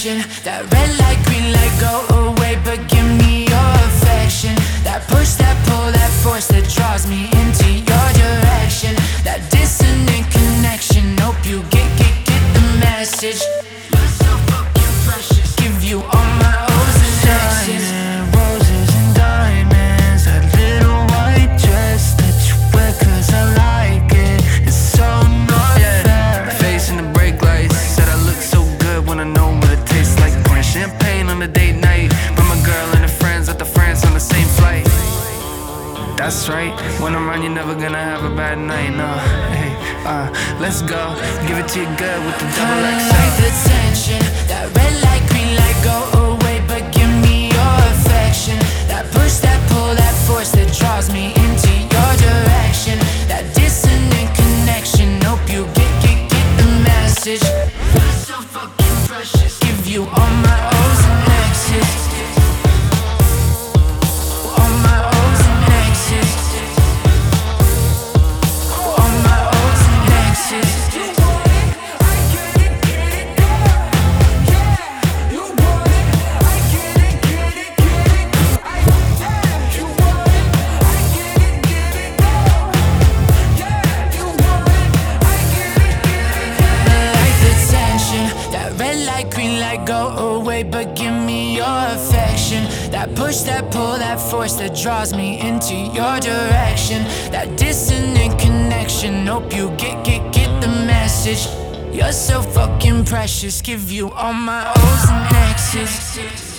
attention. That red light, green light, go away, but give me your affection. That push, that pull, that force that draws me into your direction. That dissonant connection, hope you get the message. You're so fucking precious, give you all my O's and X's. Roses and diamonds, that little white dress that you wear 'cause I like it. It's so not fair. Face in the brake lights, said I look so good when I know what it tastes like. Pouring champagne on a date night, brought my girl and her friends out to France on the same flight. That's right, when I'm around you're never gonna have a bad night, no. Hey, let's go, give it to you good with the double XL. Like the tension, that red light, green light, go away, but give me your affection. That push, that pull, that force that draws me into your direction. That dissonant connection, hope you get the message. You're so fucking precious, give you all my O's and X's. All my O's and X's. All my O's and X's. Green light, go away, but give me your affection. That push, that pull, that force that draws me into your direction. That dissonant connection, hope you get the message. You're so fucking precious, give you all my O's and X's.